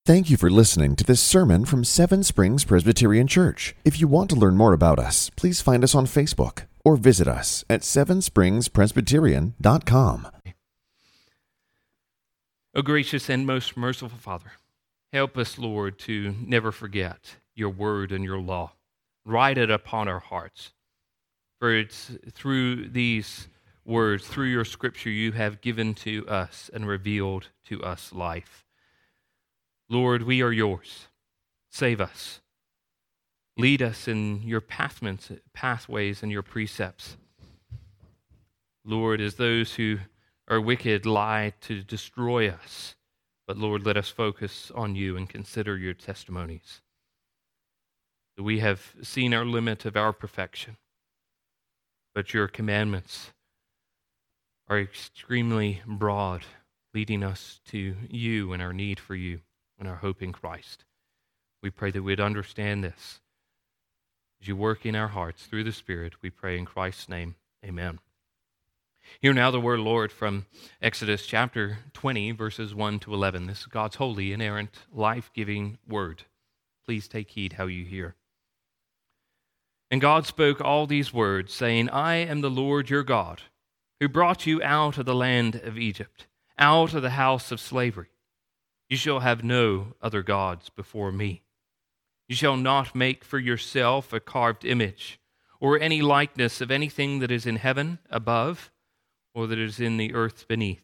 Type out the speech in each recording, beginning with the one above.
Thank you for listening to this sermon from Seven Springs Presbyterian Church. If you want to learn more about us, please find us on Facebook or visit us at sevenspringspresbyterian.com. O gracious and most merciful Father, help us, Lord, to never forget your word and your law. Write it upon our hearts. For it's through these words, through your scripture, you have given to us and revealed to us life. Lord, we are yours. Save us. Lead us in your pathways and your precepts. Lord, as those who are wicked lie to destroy us, but Lord, let us focus on you and consider your testimonies. We have seen our limit of our perfection, but your commandments are extremely broad, leading us to you and our need for you and our hope in Christ. We pray that we'd understand this. As you work in our hearts through the Spirit, we pray in Christ's name, amen. Hear now the word of the Lord from Exodus chapter 20, verses 1 to 11. This is God's holy, inerrant, life-giving word. Please take heed how you hear. And God spoke all these words, saying, I am the Lord your God, who brought you out of the land of Egypt, out of the house of slavery. You shall have no other gods before me. You shall not make for yourself a carved image, or any likeness of anything that is in heaven above, or that is in the earth beneath,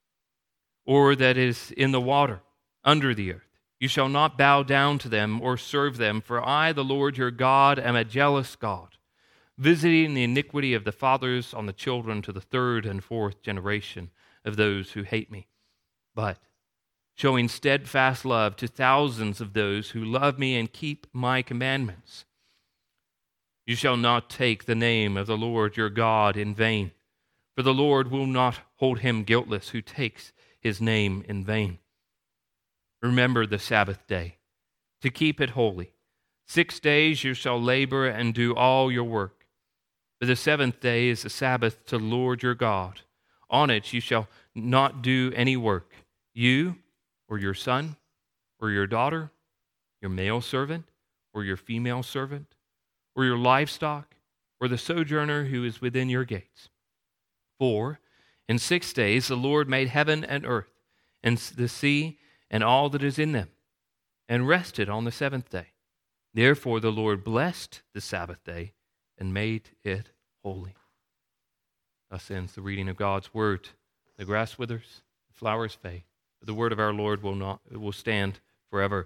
or that is in the water under the earth. You shall not bow down to them or serve them, for I, the Lord your God, am a jealous God, visiting the iniquity of the fathers on the children to the third and fourth generation of those who hate me, but showing steadfast love to thousands of those who love me and keep my commandments. You shall not take the name of the Lord your God in vain, for the Lord will not hold him guiltless who takes his name in vain. Remember the Sabbath day, to keep it holy. 6 days you shall labor and do all your work. But the seventh day is the Sabbath to the Lord your God. On it you shall not do any work, you or your son, or your daughter, your male servant, or your female servant, or your livestock, or the sojourner who is within your gates. For in 6 days the Lord made heaven and earth, and the sea, and all that is in them, and rested on the seventh day. Therefore the Lord blessed the Sabbath day, and made it holy. Thus ends the reading of God's word. The grass withers, the flowers fade. The word of our Lord will stand forever.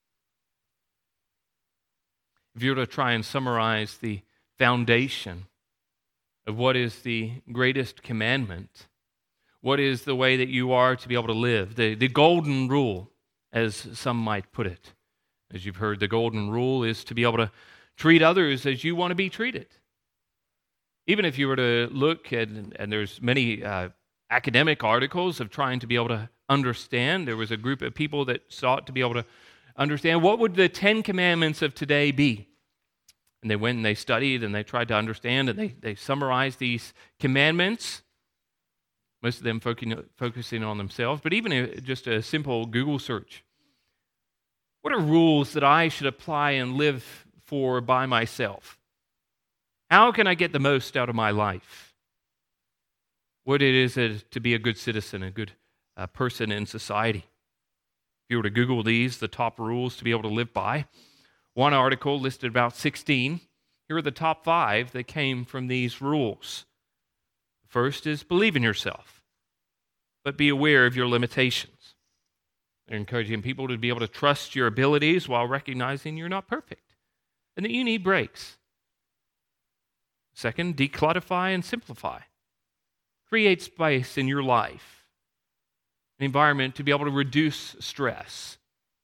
If you were to try and summarize the foundation of what is the greatest commandment, what is the way that you are to be able to live, the golden rule, as some might put it. As you've heard, the golden rule is to be able to treat others as you want to be treated. Even if you were to look at, and there's many academic articles of trying to be able to understand. There was a group of people that sought to be able to understand what would the 10 Commandments of today be. And they went and they studied and they tried to understand, and they summarized these commandments, most of them focusing on themselves, but even just a simple Google search. What are rules that I should apply and live for by myself? How can I get the most out of my life? What it is to be a good citizen, a good person in society. If you were to Google these, the top rules to be able to live by, one article listed about 16. Here are the top 5 that came from these rules. First is believe in yourself, but be aware of your limitations. They're encouraging people to be able to trust your abilities while recognizing you're not perfect and that you need breaks. Second, declutterify and simplify. Create space in your life, an environment to be able to reduce stress.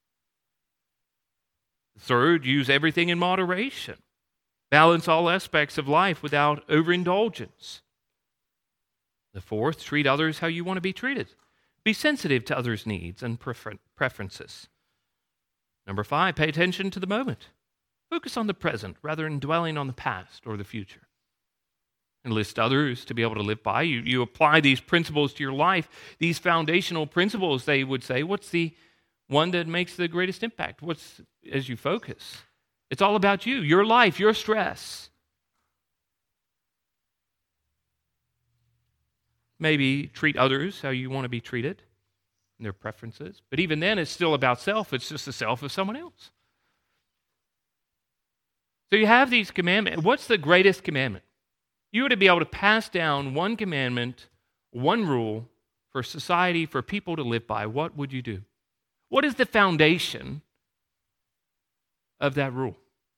Third, use everything in moderation. Balance all aspects of life without overindulgence. The fourth, treat others how you want to be treated. Be sensitive to others' needs and preferences. Number 5, pay attention to the moment. Focus on the present rather than dwelling on the past or the future. Enlist others to be able to live by. You apply these principles to your life. These foundational principles, they would say, what's the one that makes the greatest impact? As you focus? It's all about you, your life, your stress. Maybe treat others how you want to be treated, and their preferences. But even then, it's still about self. It's just the self of someone else. So you have these commandments. What's the greatest commandment? You were to be able to pass down one commandment, one rule for society, for people to live by. What would you do? What is the foundation of that rule?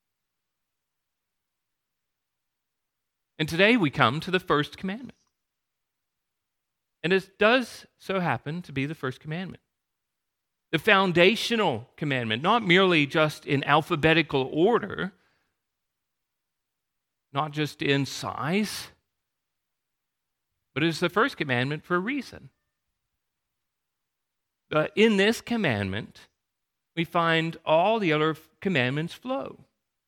And today we come to the first commandment. And it does so happen to be the first commandment. The foundational commandment, not merely just in alphabetical order, not just in size, but it's the first commandment for a reason. In this commandment, we find all the other commandments flow.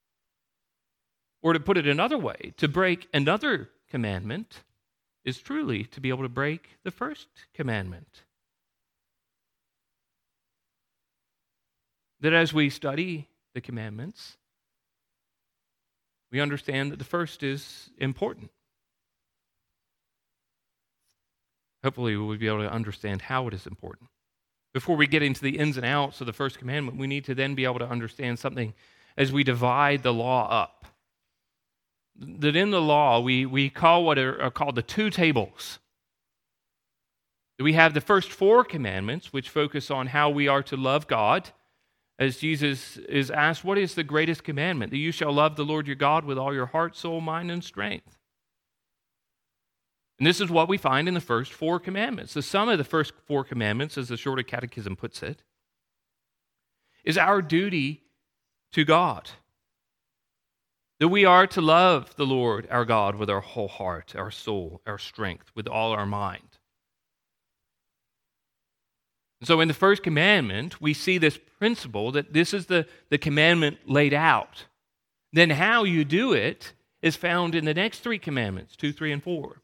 Or to put it another way, to break another commandment is truly to be able to break the first commandment. That as we study the commandments, we understand that the first is important. Hopefully we'll be able to understand how it is important. Before we get into the ins and outs of the first commandment, we need to then be able to understand something as we divide the law up. That in the law, we call what are called the two tables. We have the first four commandments, which focus on how we are to love God. As Jesus is asked, what is the greatest commandment? That you shall love the Lord your God with all your heart, soul, mind, and strength. And this is what we find in the first four commandments. The sum of the first four commandments, as the Shorter Catechism puts it, is our duty to God. That we are to love the Lord our God with our whole heart, our soul, our strength, with all our mind. So in the first commandment, we see this principle that this is the commandment laid out. Then how you do it is found in the next three commandments, 2, 3, and 4.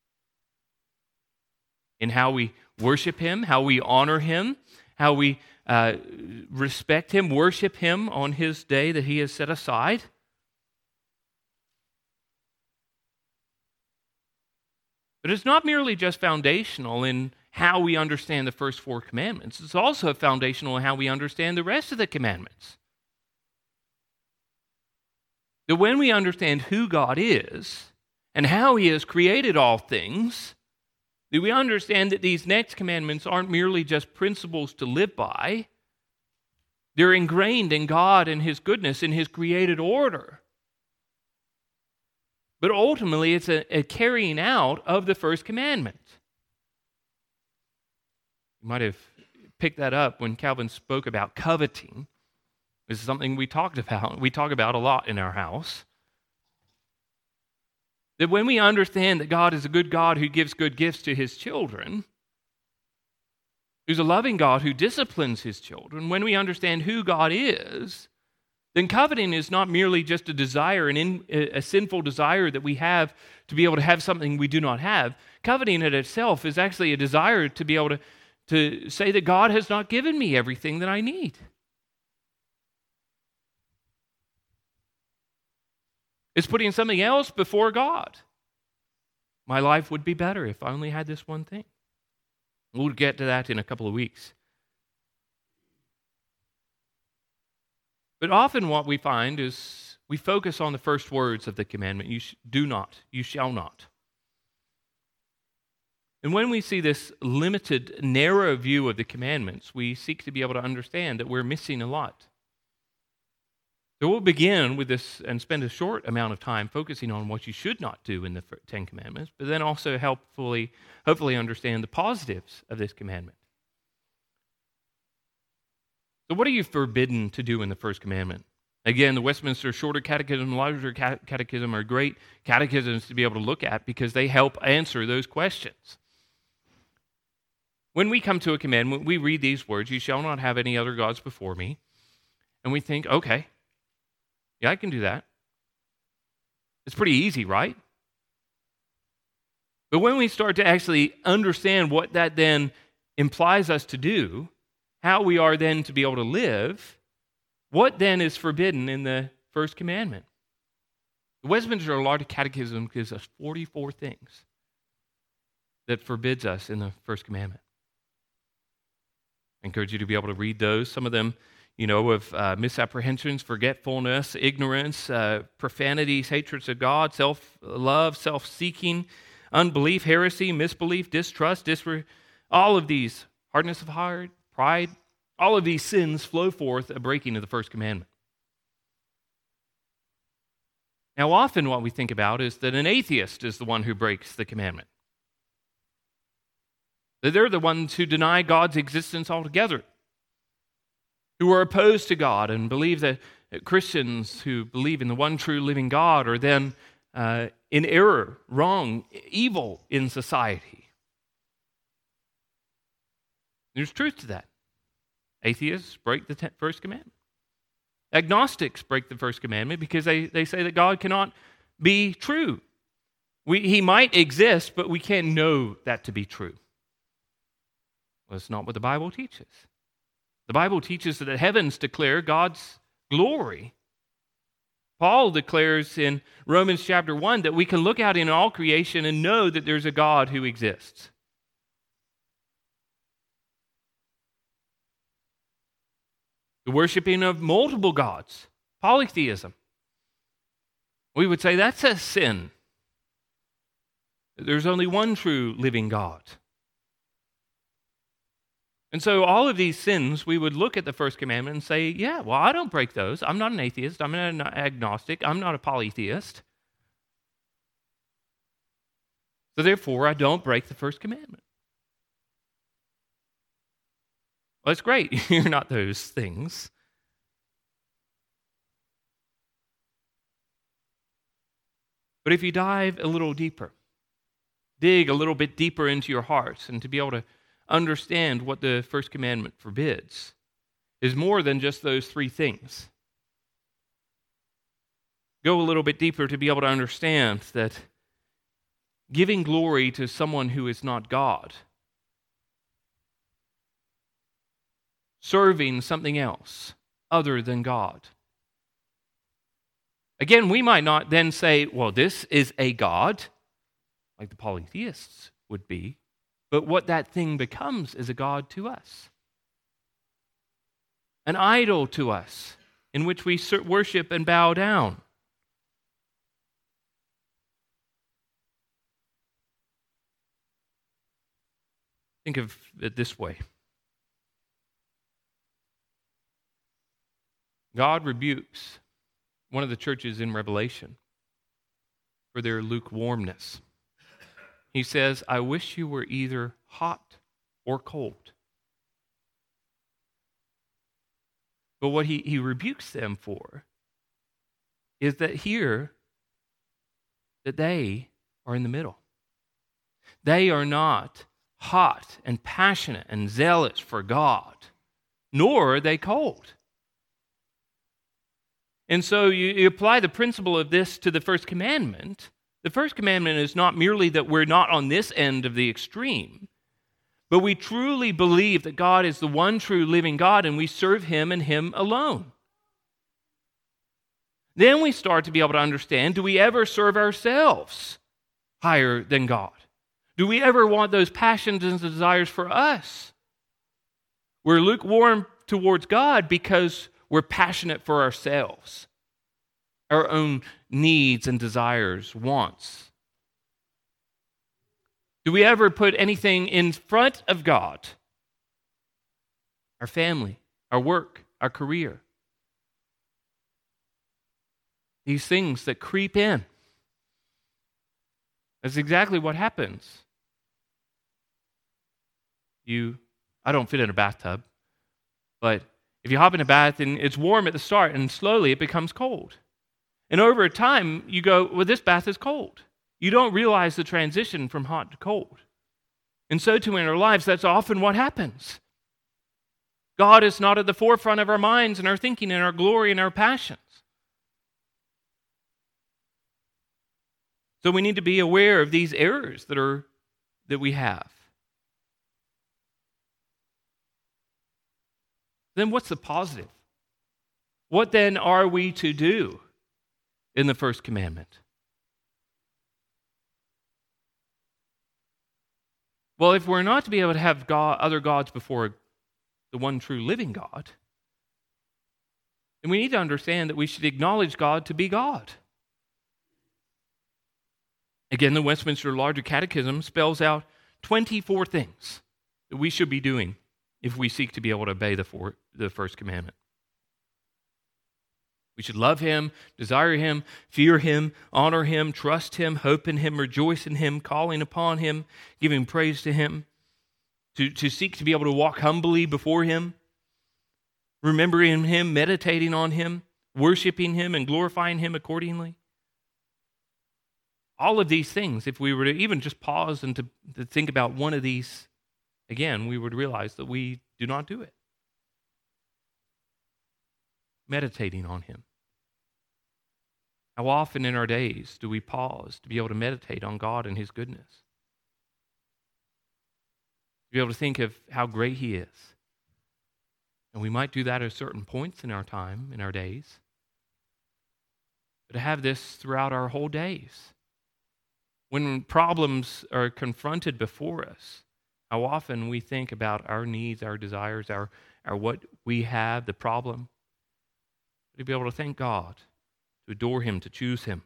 In how we worship Him, how we honor Him, how we respect Him, worship Him on His day that He has set aside. But it's not merely just foundational in how we understand the first four commandments. It's also foundational in how we understand the rest of the commandments. That when we understand who God is and how He has created all things, that we understand that these next commandments aren't merely just principles to live by. They're ingrained in God and His goodness, in His created order. But ultimately, it's a carrying out of the first commandment. You might have picked that up when Calvin spoke about coveting. This is something we talk about a lot in our house. That when we understand that God is a good God who gives good gifts to His children, who's a loving God who disciplines His children, when we understand who God is, then coveting is not merely just a desire, a sinful desire that we have to be able to have something we do not have. Coveting in itself is actually a desire to be able to say that God has not given me everything that I need. It's putting something else before God. My life would be better if I only had this one thing. We'll get to that in a couple of weeks. But often what we find is we focus on the first words of the commandment, you do not, you shall not. And when we see this limited, narrow view of the commandments, we seek to be able to understand that we're missing a lot. So we'll begin with this and spend a short amount of time focusing on what you should not do in the 10 Commandments, but then also hopefully understand the positives of this commandment. So what are you forbidden to do in the first commandment? Again, the Westminster Shorter Catechism and Larger Catechism are great catechisms to be able to look at because they help answer those questions. When we come to a commandment, we read these words, you shall not have any other gods before me, and we think, okay, yeah, I can do that. It's pretty easy, right? But when we start to actually understand what that then implies us to do, how we are then to be able to live, what then is forbidden in the first commandment? The Westminster Larger Catechism gives us 44 things that forbids us in the first commandment. I encourage you to be able to read those. Some of them, of misapprehensions, forgetfulness, ignorance, profanities, hatreds of God, self-love, self-seeking, unbelief, heresy, misbelief, distrust, all of these, hardness of heart, pride, all of these sins flow forth a breaking of the first commandment. Now, often what we think about is that an atheist is the one who breaks the commandment. That they're the ones who deny God's existence altogether, who are opposed to God and believe that Christians who believe in the one true living God are then in error, wrong, evil in society. There's truth to that. Atheists break the first commandment. Agnostics break the first commandment because they say that God cannot be true. He might exist, but we can't know that to be true. Well, that's not what the Bible teaches. The Bible teaches that the heavens declare God's glory. Paul declares in Romans chapter 1 that we can look out in all creation and know that there's a God who exists. The worshiping of multiple gods, polytheism. We would say that's a sin. There's only one true living God. And so all of these sins, we would look at the first commandment and say, yeah, well, I don't break those. I'm not an atheist. I'm not an agnostic. I'm not a polytheist. So therefore, I don't break the first commandment. Well, that's great. You're not those things. But if you dive a little deeper, dig a little bit deeper into your hearts, and to be able to understand what the first commandment forbids is more than just those three things. Go a little bit deeper to be able to understand that giving glory to someone who is not God, serving something else other than God. Again, we might not then say, well, this is a God, like the polytheists would be. But what that thing becomes is a god to us. An idol to us, in which we worship and bow down. Think of it this way. God rebukes one of the churches in Revelation for their lukewarmness. He says, I wish you were either hot or cold. But what he rebukes them for is that here, that they are in the middle. They are not hot and passionate and zealous for God, nor are they cold. And so you apply the principle of this to the first commandment. The first commandment is not merely that we're not on this end of the extreme, but we truly believe that God is the one true living God and we serve Him and Him alone. Then we start to be able to understand, do we ever serve ourselves higher than God? Do we ever want those passions and desires for us? We're lukewarm towards God because we're passionate for ourselves. Our own needs and desires, wants. Do we ever put anything in front of God? Our family, our work, our career. These things that creep in. That's exactly what happens. I don't fit in a bathtub, but if you hop in a bath and it's warm at the start and slowly it becomes cold. And over time, you go, well, this bath is cold. You don't realize the transition from hot to cold. And so too in our lives, that's often what happens. God is not at the forefront of our minds and our thinking and our glory and our passions. So we need to be aware of these errors that we have. Then what's the positive? What then are we to do in the first commandment? Well, if we're not to be able to have other gods before the one true living God, then we need to understand that we should acknowledge God to be God. Again, the Westminster Larger Catechism spells out 24 things that we should be doing if we seek to be able to obey the first commandment. We should love Him, desire Him, fear Him, honor Him, trust Him, hope in Him, rejoice in Him, calling upon Him, giving praise to Him, to seek to be able to walk humbly before Him, remembering Him, meditating on Him, worshiping Him, and glorifying Him accordingly. All of these things, if we were to even just pause and to think about one of these, again, we would realize that we do not do it. Meditating on Him. How often in our days do we pause to be able to meditate on God and His goodness? To be able to think of how great He is. And we might do that at certain points in our time, in our days. But to have this throughout our whole days. When problems are confronted before us, how often we think about our needs, our desires, our what we have, the problem. To be able to thank God, to adore Him, to choose Him.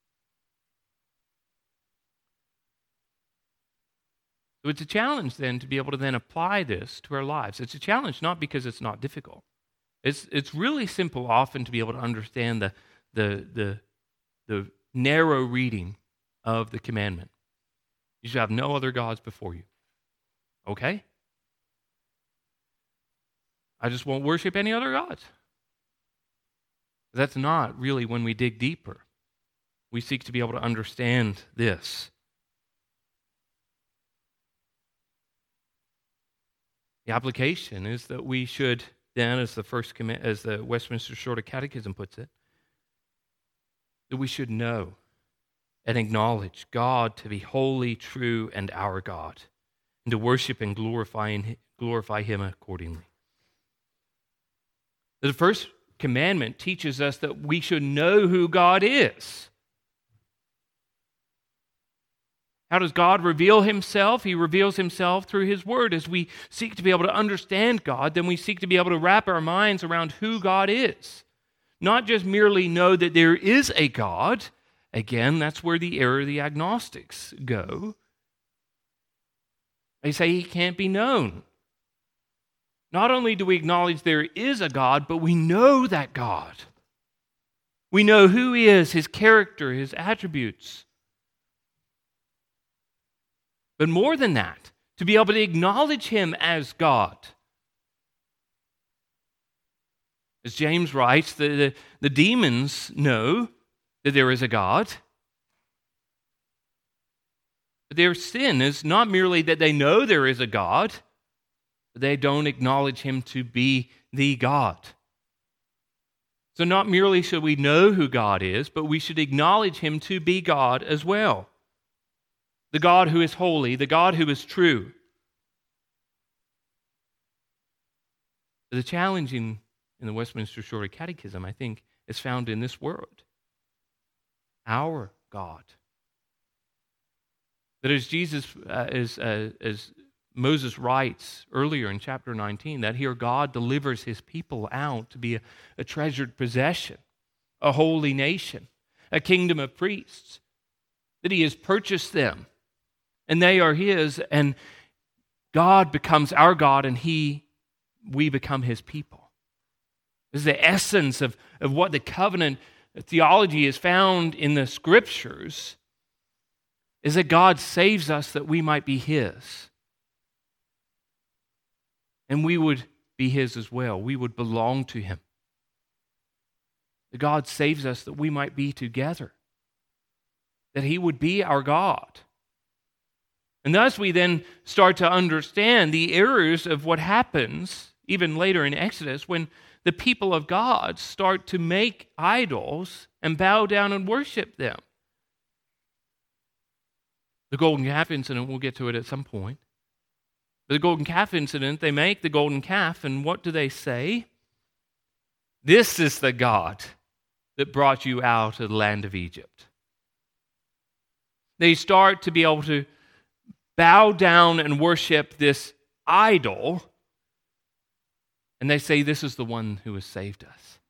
So it's a challenge then to be able to then apply this to our lives. It's a challenge not because it's not difficult. It's really simple often to be able to understand the narrow reading of the commandment. You should have no other gods before you. Okay? I just won't worship any other gods. That's not really when we dig deeper. We seek to be able to understand this. The application is that we should then, as the Westminster Shorter Catechism puts it, that we should know and acknowledge God to be holy, true, and our God, and to worship and glorify Him accordingly. The first commandment teaches us that we should know who God is. How does God reveal Himself? He reveals Himself through His Word. As we seek to be able to understand God, then we seek to be able to wrap our minds around who God is. Not just merely know that there is a God. Again, that's where the error of the agnostics go. They say He can't be known. Not only do we acknowledge there is a God, but we know that God. We know who He is, His character, His attributes. But more than that, to be able to acknowledge Him as God. As James writes, the demons know that there is a God. But their sin is not merely that they know there is a God, but they don't acknowledge Him to be the God. So not merely should we know who God is, but we should acknowledge Him to be God as well. The God who is holy, the God who is true. The challenge in the Westminster Shorter Catechism, I think, is found in this word. Our God. That as Moses writes earlier in chapter 19, that here God delivers His people out to be a treasured possession, a holy nation, a kingdom of priests, that He has purchased them, and they are His, and God becomes our God, and we become His people. This is the essence of what the covenant theology is found in the Scriptures, is that God saves us that we might be His. And we would be His as well. We would belong to Him. That God saves us that we might be together. That He would be our God. And thus we then start to understand the errors of what happens, even later in Exodus, when the people of God start to make idols and bow down and worship them. The golden calf incident, we'll get to it at some point. The golden calf incident, they make the golden calf, and what do they say? This is the God that brought you out of the land of Egypt. They start to be able to bow down and worship this idol, and they say, this is the one who has saved us.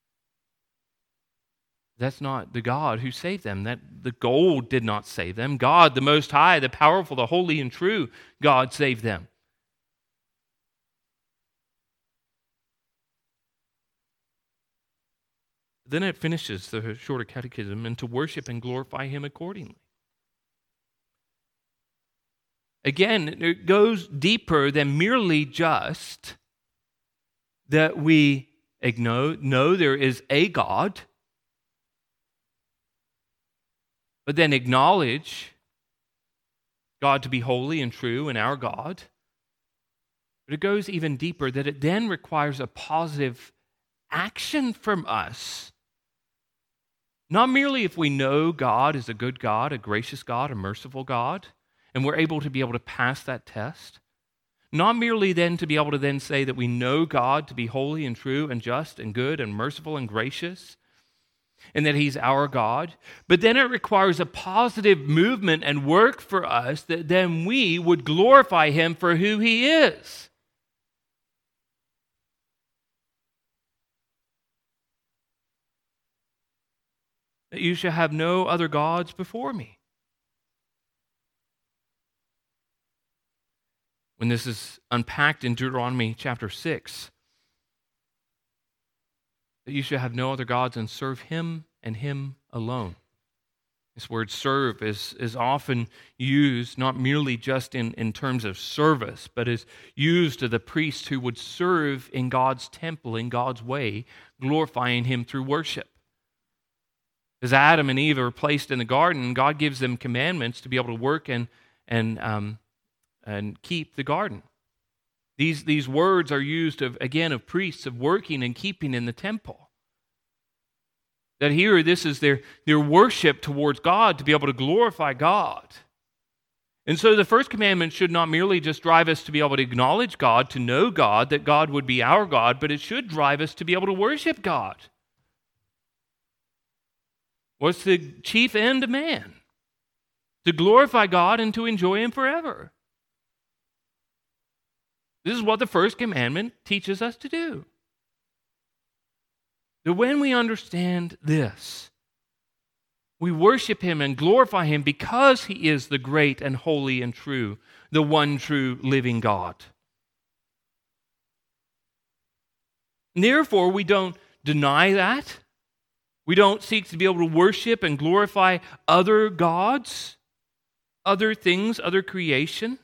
That's not the God who saved them. That the gold did not save them. God, the Most High, the powerful, the holy and true God saved them. Then it finishes the shorter catechism, and to worship and glorify him accordingly. Again, it goes deeper than merely just that we know there is a God, but then acknowledge God to be holy and true and our God. But it goes even deeper, that it then requires a positive action from us. Not merely if we know God is a good God, a gracious God, a merciful God, and we're able to pass that test. Not merely then to be able to then say that we know God to be holy and true and just and good and merciful and gracious, and that he's our God, but then it requires a positive movement and work for us that then we would glorify him for who he is. That you shall have no other gods before me. When this is unpacked in Deuteronomy chapter 6, that you shall have no other gods and serve him and him alone. This word serve is often used not merely just in terms of service, but is used to the priests who would serve in God's temple, in God's way, glorifying him through worship. As Adam and Eve are placed in the garden, God gives them commandments to be able to work and keep the garden. These words are used of priests of working and keeping in the temple. That here, this is their worship towards God, to be able to glorify God. And so the first commandment should not merely just drive us to be able to acknowledge God, to know God, that God would be our God, but it should drive us to be able to worship God. What's the chief end of man? To glorify God and to enjoy him forever. This is what the first commandment teaches us to do. That when we understand this, we worship him and glorify him because he is the great and holy and true, the one true living God. And therefore, we don't deny that. We don't seek to be able to worship and glorify other gods, other things, other creation.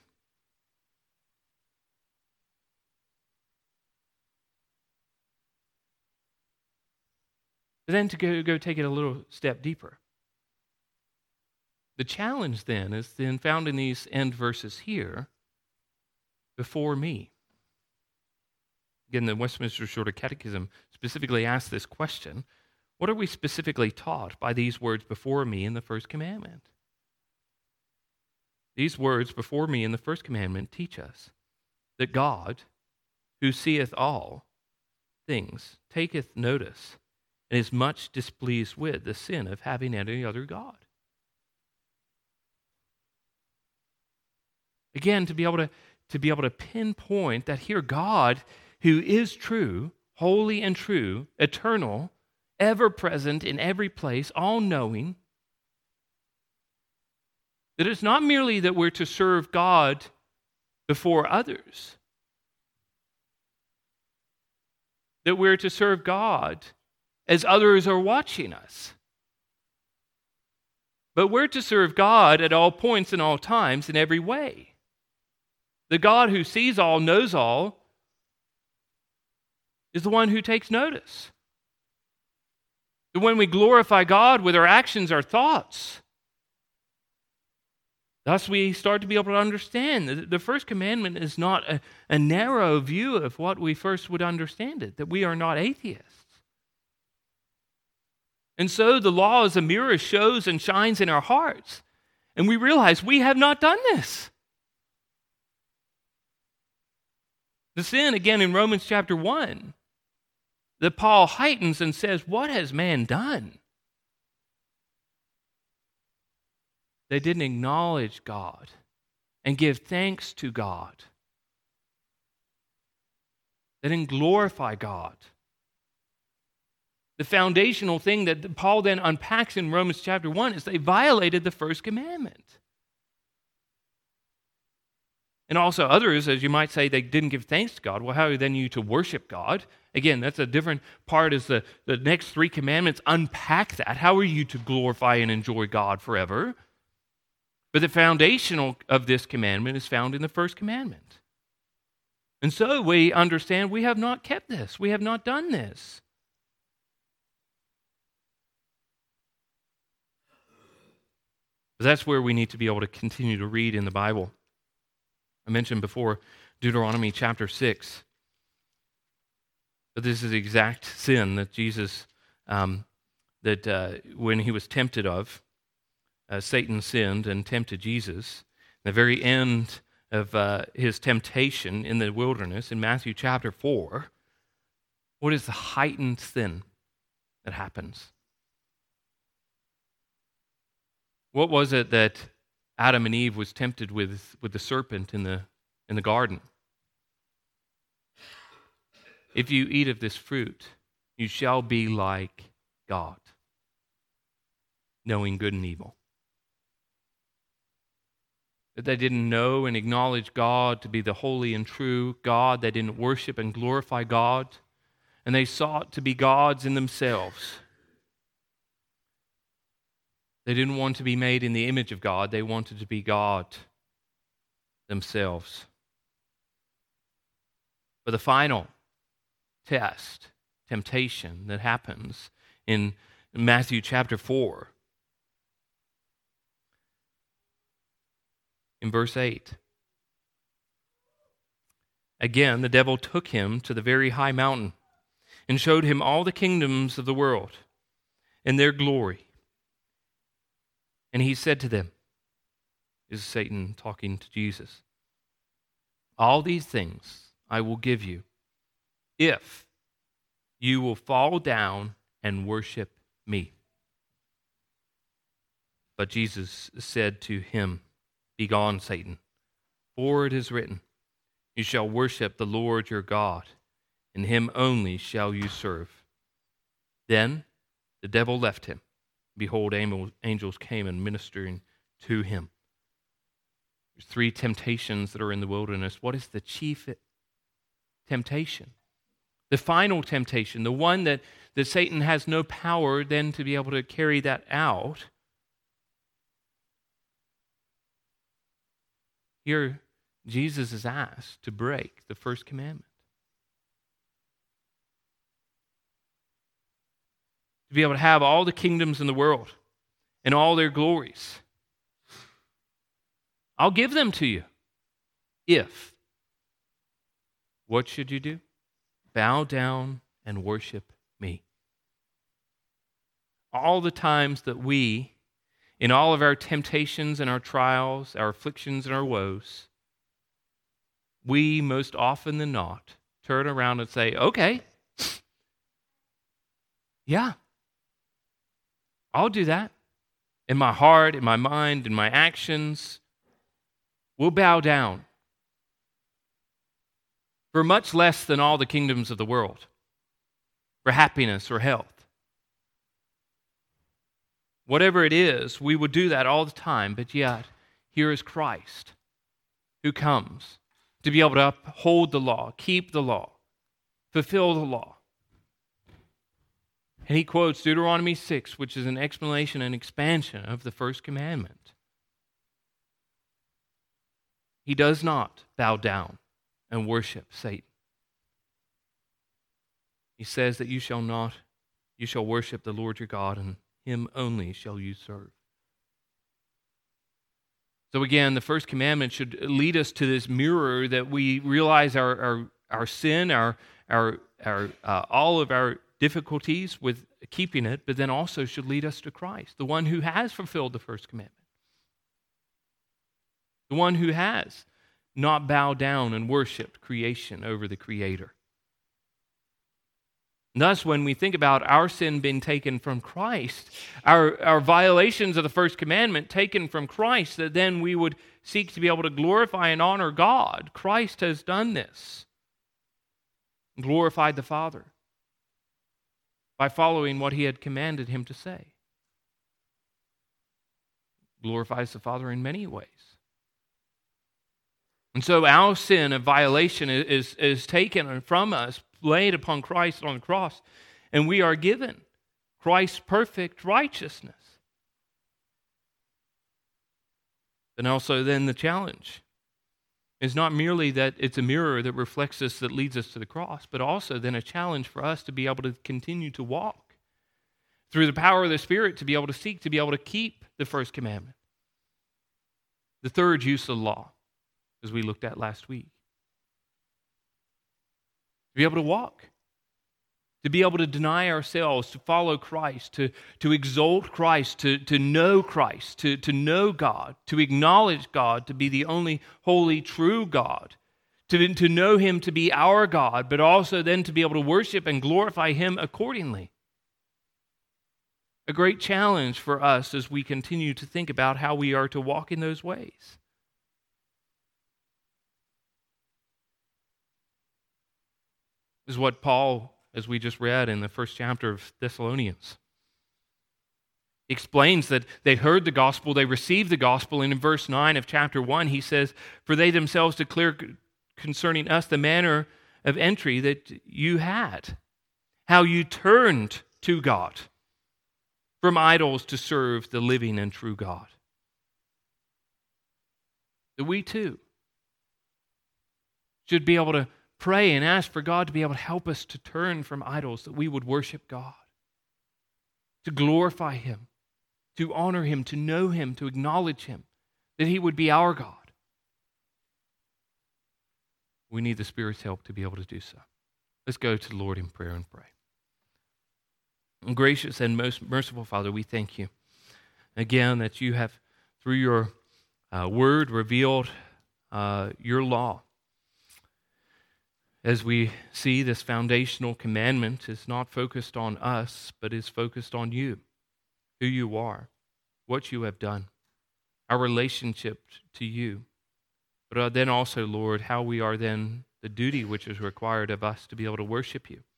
But then to go take it a little step deeper. The challenge then is then found in these end verses here, before me. Again, the Westminster Shorter Catechism specifically asks this question: what are we specifically taught by these words, before me, in the first commandment? These words, before me, in the first commandment, teach us that God, who seeth all things, taketh notice, and is much displeased with the sin of having any other God. Again, to be able to pinpoint that here God, who is true, holy and true, eternal, ever present in every place, all-knowing, that it's not merely that we're to serve God before others, that we're to serve God as others are watching us, but we're to serve God at all points and all times in every way. The God who sees all, knows all, is the one who takes notice. That when we glorify God with our actions, our thoughts, thus we start to be able to understand that the first commandment is not a narrow view of what we first would understand it, that we are not atheists. And so the law as a mirror shows and shines in our hearts, and we realize we have not done this. The sin, again, in Romans chapter 1, that Paul heightens and says, what has man done? They didn't acknowledge God and give thanks to God. They didn't glorify God. The foundational thing that Paul then unpacks in Romans chapter 1 is they violated the first commandment. And also others, as you might say, they didn't give thanks to God. Well, how are then you to worship God? Again, that's a different part as the next three commandments unpack that. How are you to glorify and enjoy God forever? But the foundational of this commandment is found in the first commandment. And so we understand we have not kept this. We have not done this. But that's where we need to be able to continue to read in the Bible. I mentioned before Deuteronomy chapter 6. But this is the exact sin that Jesus, when he was tempted of, Satan sinned and tempted Jesus. The very end of his temptation in the wilderness, in Matthew chapter 4, what is the heightened sin that happens? What was it that Adam and Eve was tempted with the serpent in the garden? If you eat of this fruit, you shall be like God, knowing good and evil. That they didn't know and acknowledge God to be the holy and true God. They didn't worship and glorify God. And they sought to be gods in themselves. They didn't want to be made in the image of God. They wanted to be God themselves. But the final test, temptation that happens in Matthew chapter 4, in verse 8. Again, the devil took him to the very high mountain and showed him all the kingdoms of the world and their glory. And he said to them, this is Satan talking to Jesus, all these things I will give you if you will fall down and worship me. But Jesus said to him, begone, Satan, for it is written, you shall worship the Lord your God, and him only shall you serve. Then the devil left him. Behold, angels came and ministering to him. There's three temptations that are in the wilderness. What is the chief temptation? The final temptation, the one that Satan has no power then to be able to carry that out. Here, Jesus is asked to break the first commandment. To be able to have all the kingdoms in the world and all their glories. I'll give them to you if. What should you do? Bow down and worship me. All the times that we, in all of our temptations and our trials, our afflictions and our woes, we most often than not turn around and say, okay, yeah, I'll do that. In my heart, in my mind, in my actions, we'll bow down for much less than all the kingdoms of the world, for happiness or health. Whatever it is, we would do that all the time, but yet here is Christ who comes to be able to uphold the law, keep the law, fulfill the law. And he quotes Deuteronomy 6, which is an explanation and expansion of the first commandment. He does not bow down and worship Satan. He says that you shall worship the Lord your God, and him only shall you serve. So again, the first commandment should lead us to this mirror that we realize our sin, our all of our difficulties with keeping it, but then also should lead us to Christ, the one who has fulfilled the first commandment. The one who has not bow down and worship creation over the Creator. And thus, when we think about our sin being taken from Christ, our violations of the first commandment taken from Christ, that then we would seek to be able to glorify and honor God. Christ has done this. Glorified the Father by following what he had commanded him to say. Glorifies the Father in many ways. And so our sin of violation is taken from us, laid upon Christ on the cross, and we are given Christ's perfect righteousness. And also then the challenge is not merely that it's a mirror that reflects us, that leads us to the cross, but also then a challenge for us to be able to continue to walk through the power of the Spirit, to be able to seek, to be able to keep the first commandment. The third use of the law, as we looked at last week. To be able to walk, to be able to deny ourselves, to follow Christ, to exalt Christ, to know Christ, to know God, to acknowledge God to be the only holy, true God, to know Him to be our God, but also then to be able to worship and glorify Him accordingly. A great challenge for us as we continue to think about how we are to walk in those ways. This is what Paul, as we just read in the first chapter of Thessalonians, explains that they heard the gospel, they received the gospel, and in verse 9 of chapter 1 he says, "For they themselves declare concerning us the manner of entry that you had, how you turned to God from idols to serve the living and true God." That we too should be able to pray and ask for God to be able to help us to turn from idols, that we would worship God, to glorify Him, to honor Him, to know Him, to acknowledge Him, that He would be our God. We need the Spirit's help to be able to do so. Let's go to the Lord in prayer and pray. Gracious and most merciful Father, we thank you again that you have, through your word, revealed your law. As we see, this foundational commandment is not focused on us, but is focused on you, who you are, what you have done, our relationship to you. But then also, Lord, how we are then the duty which is required of us to be able to worship you.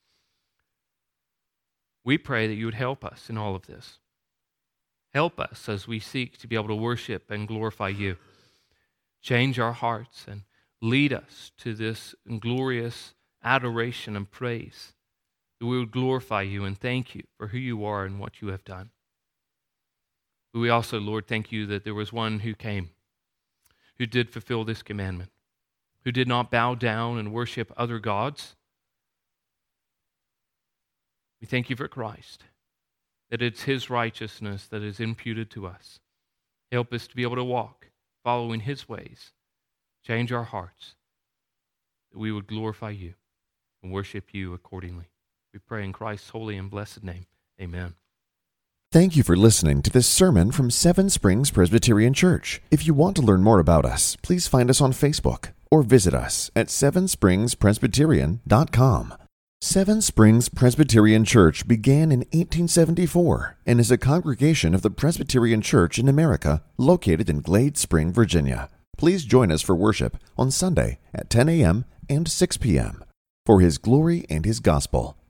We pray that you would help us in all of this. Help us as we seek to be able to worship and glorify you. Change our hearts and lead us to this glorious adoration and praise, that we would glorify you and thank you for who you are and what you have done. But we also, Lord, thank you that there was one who came, who did fulfill this commandment, who did not bow down and worship other gods. We thank you for Christ, that it's His righteousness that is imputed to us. Help us to be able to walk following His ways. Change our hearts, that we would glorify you and worship you accordingly. We pray in Christ's holy and blessed name. Amen. Thank you for listening to this sermon from Seven Springs Presbyterian Church. If you want to learn more about us, please find us on Facebook or visit us at sevenspringspresbyterian.com. Seven Springs Presbyterian Church began in 1874 and is a congregation of the Presbyterian Church in America located in Glade Spring, Virginia. Please join us for worship on Sunday at 10 a.m. and 6 p.m. For His glory and His gospel,